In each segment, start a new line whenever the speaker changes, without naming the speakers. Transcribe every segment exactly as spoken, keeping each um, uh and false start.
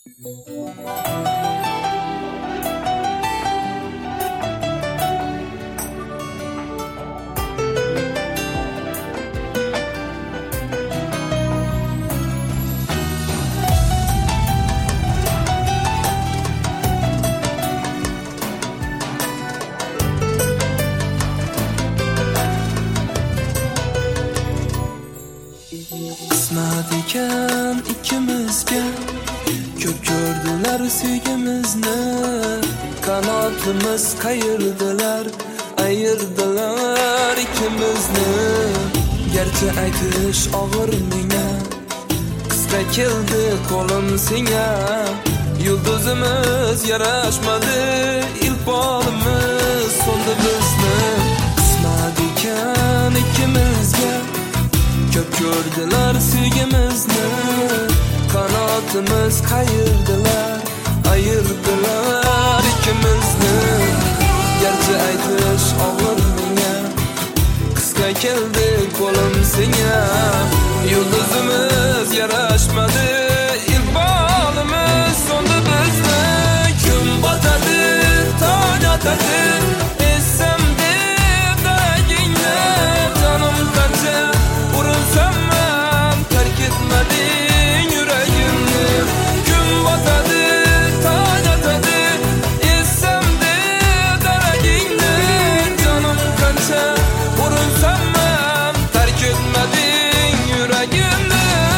Qismat ekan ikkimizga, ko'p ko'rdilar sevgimizni. Qanotimiz qayirdilar, ayirdilar ikkimizni. Garchi aytish og'ir menga, qisqa keldi qo'lim senga. Yulduzimiz yarashmadi, ilk bolimiz so'ndi bizni. Qismat ekan ikkimizga, ko'p ko'rdilar sevgimizni. Qanotimiz qayirdilar, ayirdilar ikkimizni. Garchi aytish og'ir menga, qisqa keldi qo'lim senga. Yulduzimiz yarashmadi, ilk bolimiz so'ndi bizni. Kun botadi, tong otadi, esimda daragingni. Jonim qancha urilsam ham tark etmading yuragimni. Kun botadi, tong otadi, esimda daragingni. Jonim qancha urilsam ham tark etmading yuragimni.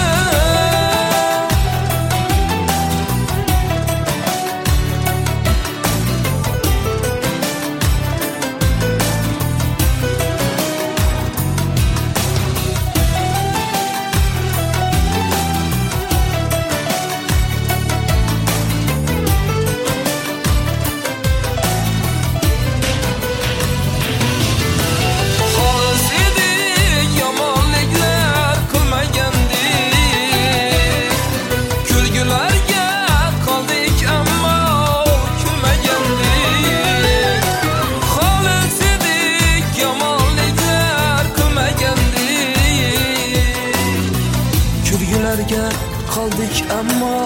Qoldik ammo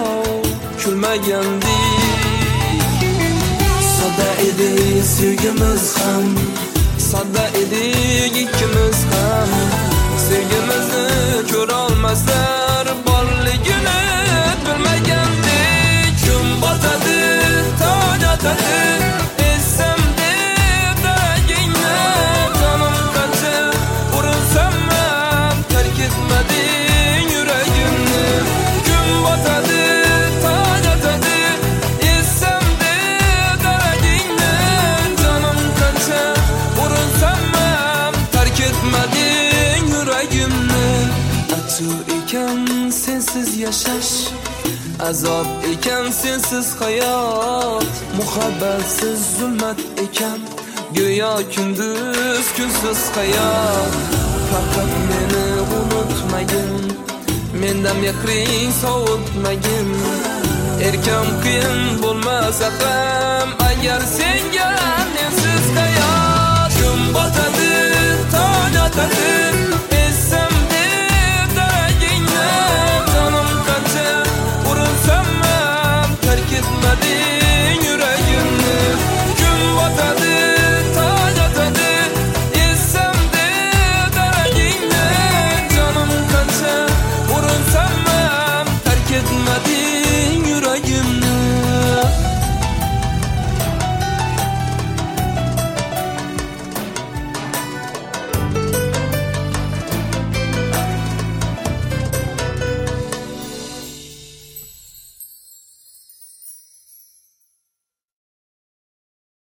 kulmagandik. Sodda edi sevgimiz ham, sodda edik ikkimiz ham. Sevgimizni ko'ra olmaslar, borligini bilmagandik. Kun botadi, tong otadi, esimda daragingni. Jonim qancha urilsam ham tark etmading yuragimni. Botadi, tong otadi, esimda daragingni. Jonim qancha urilsam ham tark etmading yuragimni. Achu ekan sensiz yashash, azob ekan sensiz hayot. Muhabbatsiz zulmat ekan, go'yo kunduz kunsiz hayot. Faqat meni unutmagin, mendan mehring sovutmagin. Erkam qiyin bo'lmasa ham, agar senga mensiz hayot. Kun botadi, tong otadi, esimda daragingni. Jonim qancha urilsam ham tark etmading yuragimni. Kun botadi, tong otadi, esimda daragingni. Jonim qancha urilsam ham tark etmading